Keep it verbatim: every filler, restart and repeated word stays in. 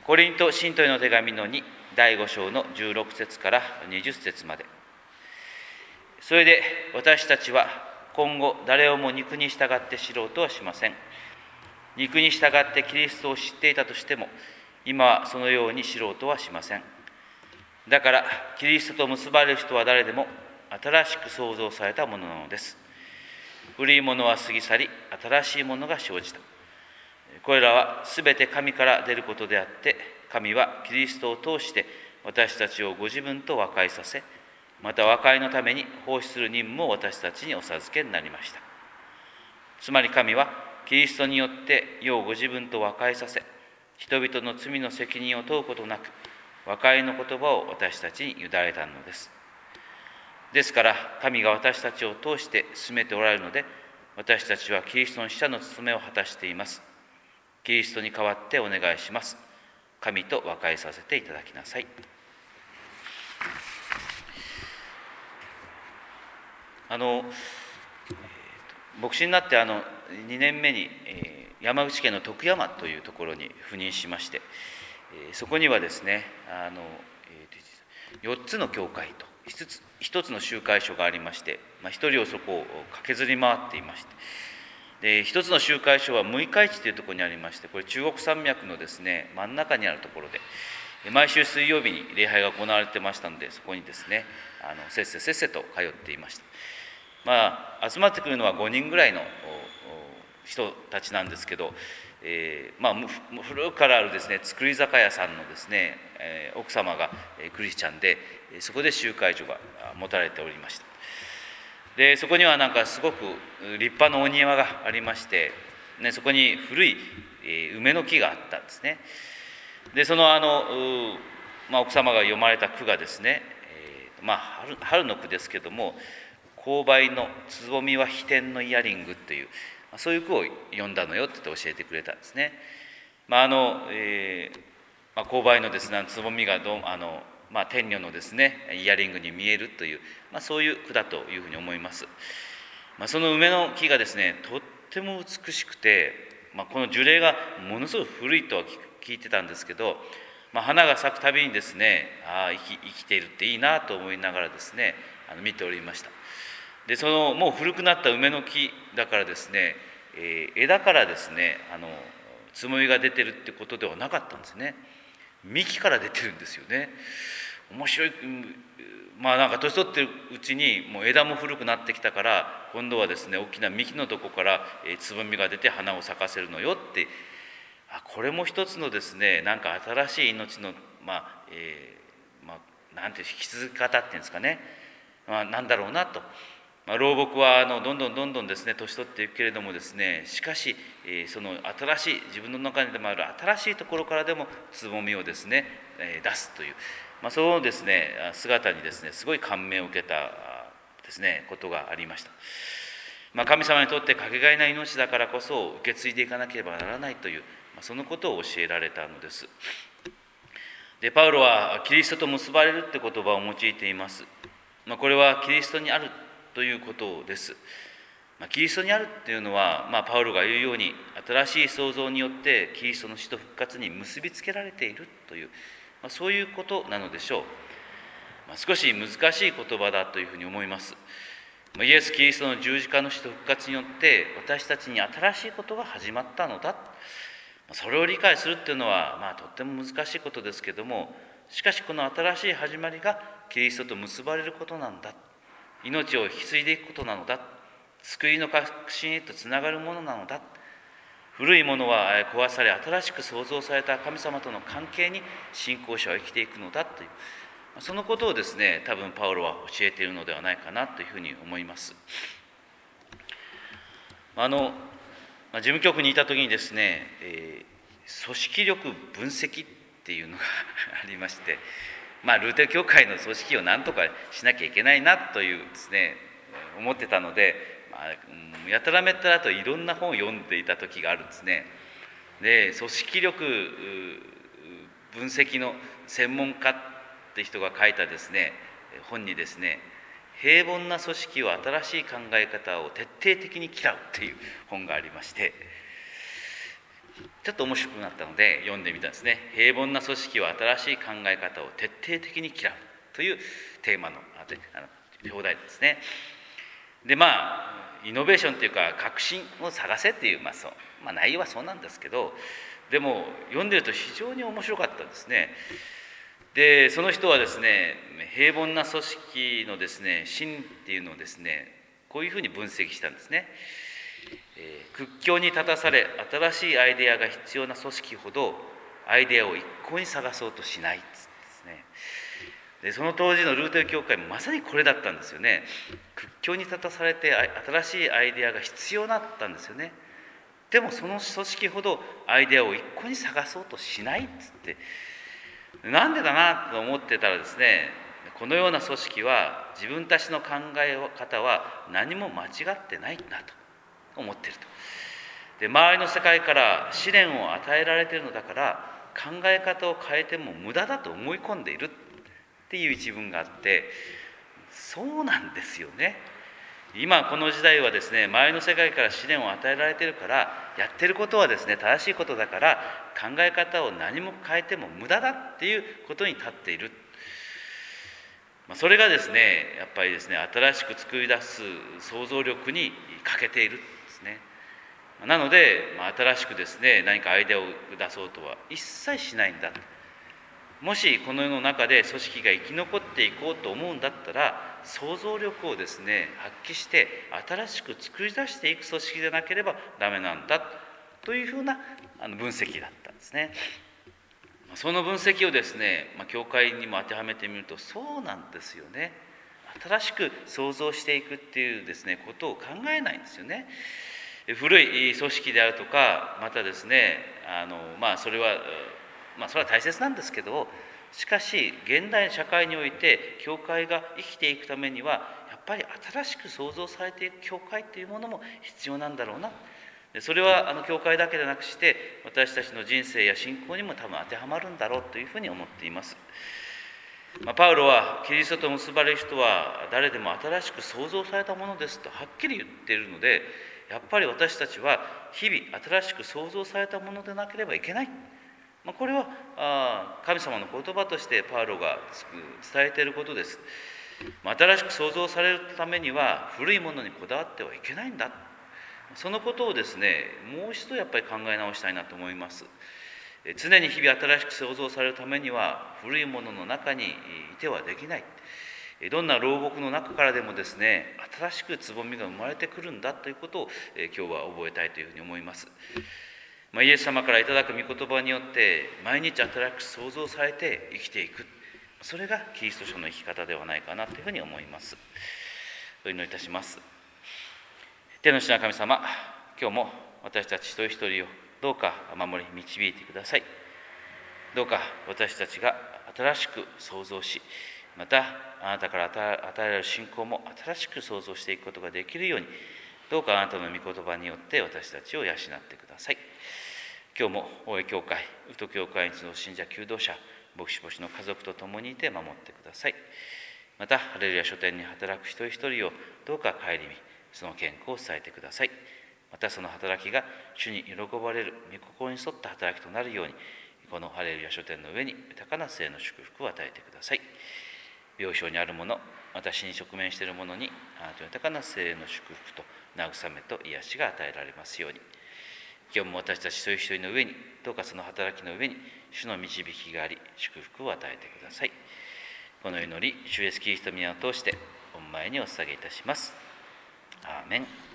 コリント信徒への手紙のにだいご章のじゅうろく節からにじゅう節まで。それで私たちは今後誰をも肉に従って知ろうとはしません。肉に従ってキリストを知っていたとしても、今はそのように知ろうとはしません。だからキリストと結ばれる人は誰でも新しく創造されたものなのです。古いものは過ぎ去り、新しいものが生じた。これらはすべて神から出ることであって、神はキリストを通して私たちをご自分と和解させ、また和解のために奉仕する任務を私たちにお授けになりました。つまり神はキリストによって世をご自分と和解させ、人々の罪の責任を問うことなく、和解の言葉を私たちに委ねたのです。ですから神が私たちを通して進めておられるので、私たちはキリストの使者の務めを果たしています。キリストに代わってお願いします。神と和解させていただきなさい。あの牧師になってあのにねんめに、えー、山口県の徳山というところに赴任しまして、えー、そこにはですねあの、えー、よっつの教会とひとつ, ひとつの集会所がありまして、まあ、ひとりをそこを駆けずり回っていまして、で一つの集会所は六日市というところにありまして、これ中国山脈のですね真ん中にあるところで、毎週水曜日に礼拝が行われてましたので、そこにですねあのせっせせっせと通っていました。まあ、集まってくるのはごにんぐらいの人たちなんですけど、えーまあ、古くからあるですね造り酒屋さんのですね、えー、奥様がクリスチャンで、そこで集会所が持たれておりました。でそこにはなんかすごく立派なお庭がありまして、ね、そこに古い、えー、梅の木があったんですね。でそのあの、まあ、奥様が読まれた句がですね、えーまあ、春, 春の句ですけども、紅梅のつぼみは飛天のイヤリングという、まあ、そういう句を読んだのよって教えてくれたんですね。まああのえーまあ、紅梅のですねつぼみがどあの、まあ、天女のですねイヤリングに見えるという、まあ、そういう句だというふうに思います。まあ、その梅の木がですねとっても美しくて、まあ、この樹齢がものすごく古いとは聞いてたんですけど、まあ、花が咲くたびにですねああ 生, 生きているっていいなと思いながらですねあの見ておりました。でそのもう古くなった梅の木だからですね、えー、枝からですねあのつぼみが出てるってことではなかったんですね。幹から出てるんですよね。面白い。まあなんか年取ってるうちにもう枝も古くなってきたから、今度はですね大きな幹のとこから、えー、つぼみが出て花を咲かせるのよって、あこれも一つのですねなんか新しい命のまあ、えー、まあなんていう引き続き方っていうんですかね、まあ、なんだろうなと。まあ、老木はあのどんどんどんどんですね年取っていくけれどもですね、しかし、えー、その新しい自分の中にでもある新しいところからでもつぼみをですね、えー、出すという、まあ、そのですね姿にですねすごい感銘を受けたですねことがありました。まあ、神様にとってかけがえない命だからこそ受け継いでいかなければならないという、まあ、そのことを教えられたのです。でパウロはキリストと結ばれるって言葉を用いています。まあ、これはキリストにあるということです。まあ、キリストにあるっていうのは、まあ、パウロが言うように新しい創造によってキリストの死と復活に結びつけられているという、まあ、そういうことなのでしょう。まあ、少し難しい言葉だというふうに思います。まあ、イエス・キリストの十字架の死と復活によって私たちに新しいことが始まったのだ。それを理解するっていうのは、まあ、とっても難しいことですけども、しかしこの新しい始まりがキリストと結ばれることなんだ、命を引き継いでいくことなのだ、救いの確信へとつながるものなのだ、古いものは壊され新しく創造された神様との関係に信仰者は生きていくのだという、そのことをですね多分パウロは教えているのではないかなというふうに思います。あの事務局にいた時にですね、えー、組織力分析っていうのがありまして、まあ、ルーテル教会の組織を何とかしなきゃいけないなというですね思ってたので、まあ、やたらめったらといろんな本を読んでいた時があるんですね。で組織力分析の専門家って人が書いたですね本にですね、平凡な組織を新しい考え方を徹底的に嫌うっていう本がありまして、 ちょっと面白くなったので読んでみたんですね。平凡な組織は新しい考え方を徹底的に嫌うというテーマのあの表題ですね。でまあイノベーションというか革新を探せっていう、まあそうまあ、内容はそうなんですけど、でも読んでると非常に面白かったんですね。でその人はですね、平凡な組織のですね真っていうのをですねこういうふうに分析したんですね。えー、屈強に立たされ新しいアイデアが必要な組織ほどアイデアを一向に探そうとしないっつってですね。でその当時のルーテル教会もまさにこれだったんですよね。屈強に立たされて新しいアイデアが必要だったんですよね。でもその組織ほどアイデアを一向に探そうとしないっつって、なんでだなと思ってたらですね、このような組織は自分たちの考え方は何も間違ってないんだと思っていると。で周りの世界から試練を与えられているのだから考え方を変えても無駄だと思い込んでいるっていう一文があって、そうなんですよね。今この時代はですね、周りの世界から試練を与えられているから、やってることはですね正しいことだから考え方を何も変えても無駄だっていうことに立っている。それがですねやっぱりですね新しく作り出す想像力に欠けているんですね。なので新しくですね何かアイデアを出そうとは一切しないんだ。もしこの世の中で組織が生き残っていこうと思うんだったら、想像力をですね発揮して新しく作り出していく組織でなければダメなんだというふうなあの分析だったんですね。その分析をですね、まあ、教会にも当てはめてみるとそうなんですよね。新しく創造していくっていうですねことを考えないんですよね。古い組織であるとか、またですねあの、まあ、それはまあそれは大切なんですけど、しかし現代の社会において教会が生きていくためにはやっぱり新しく創造されていく教会というものも必要なんだろうな。それはあの教会だけでなくして私たちの人生や信仰にも多分当てはまるんだろうというふうに思っています。まあ、パウロはキリストと結ばれる人は誰でも新しく創造されたものですとはっきり言っているので、やっぱり私たちは日々新しく創造されたものでなければいけない。まあ、これはあ神様の言葉としてパウロが伝えていることです。まあ、新しく創造されるためには古いものにこだわってはいけないんだ。そのことをですねもう一度やっぱり考え直したいなと思います。常に日々新しく創造されるためには古いものの中にいてはできない。どんな牢獄の中からでもですね新しくつぼみが生まれてくるんだということを今日は覚えたいというふうに思います。まあ、イエス様からいただく御言葉によって毎日新しく創造されて生きていく、それがキリスト者の生き方ではないかなというふうに思います。お祈りいたします。天の父なる神様、今日も私たち一人一人をどうか守り導いてください。どうか私たちが新しく創造し、またあなたから与えられる信仰も新しく創造していくことができるように、どうかあなたの御言葉によって私たちを養ってください。今日も大江教会、宇都教会に集う信者求道者、牧師牧師の家族と共にいて守ってください。またハレルヤ書店に働く一人一人をどうか顧み、その健康を伝えてください。またその働きが主に喜ばれる御心に沿った働きとなるように、このハレルヤ書店の上に豊かな生の祝福を与えてください。病床にある者、私に直面している者にあなたの豊かな生の祝福と慰めと癒しが与えられますように。今日も私たち一人一人の上に、どうかその働きの上に主の導きがあり、祝福を与えてください。この祈り、主イエスキリストの皆を通して御前にお捧げいたします。アーメン。